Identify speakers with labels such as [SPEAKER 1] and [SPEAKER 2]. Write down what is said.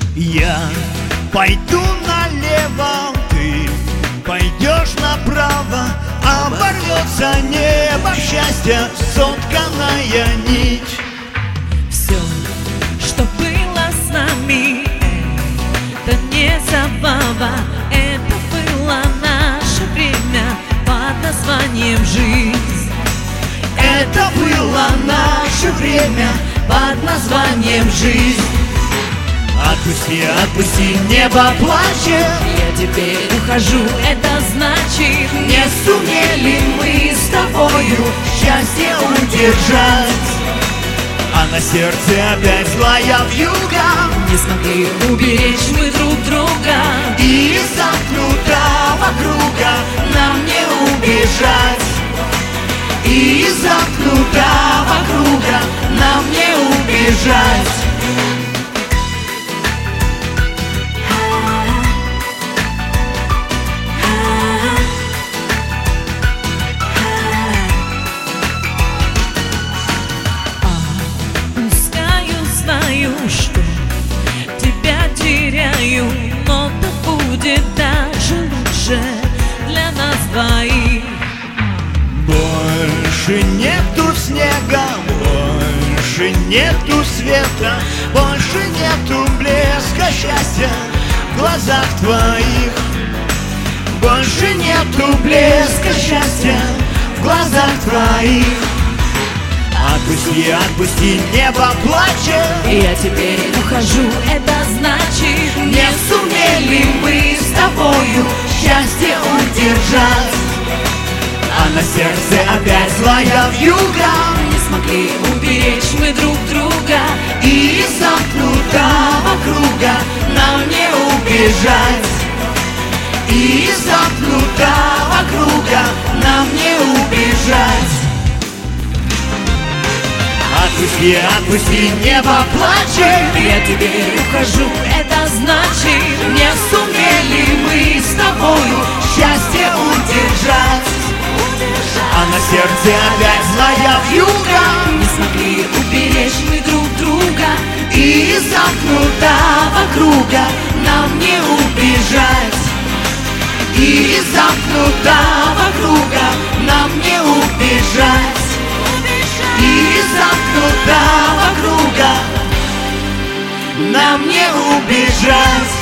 [SPEAKER 1] Я пойду налево, ты пойдешь направо, оборвется небо счастья, сотканная нить.
[SPEAKER 2] Все, что было с нами, это не забава, это было наше время под названием жизнь.
[SPEAKER 1] Это было наше время под названием жизнь. Отпусти, отпусти, небо плачет.
[SPEAKER 2] Я теперь ухожу, это значит,
[SPEAKER 1] не сумели мы с тобою счастье удержать, а на сердце опять злая вьюга.
[SPEAKER 2] Не смогли уберечь мы друг друга,
[SPEAKER 1] и из замкнутого круга нам не убежать, и из замкнутого круга нам не убежать.
[SPEAKER 2] Что тебя теряю, но так будет даже лучше для нас двоих.
[SPEAKER 1] Больше нету снега, больше нету света, больше нету блеска счастья в глазах твоих. Больше нету блеска счастья в глазах твоих. Отпусти, отпусти, небо плачет.
[SPEAKER 2] Я теперь ухожу, это значит,
[SPEAKER 1] не сумели мы с тобою счастье удержать, а на сердце опять злая вьюга.
[SPEAKER 2] Не смогли уберечь мы друг друга,
[SPEAKER 1] и из замкнутого круга нам не убежать, и из замкнутого круга нам не убежать. Отпусти, отпусти, небо плачет.
[SPEAKER 2] Я теперь ухожу, это значит,
[SPEAKER 1] не сумели мы с тобою счастье удержать, а на сердце опять злая вьюга.
[SPEAKER 2] Не смогли уберечь мы друг друга,
[SPEAKER 1] и из замкнутого круга нам не убежать, и из замкнутого круга нам не убежать, и из замкнутого круга нам не убежать.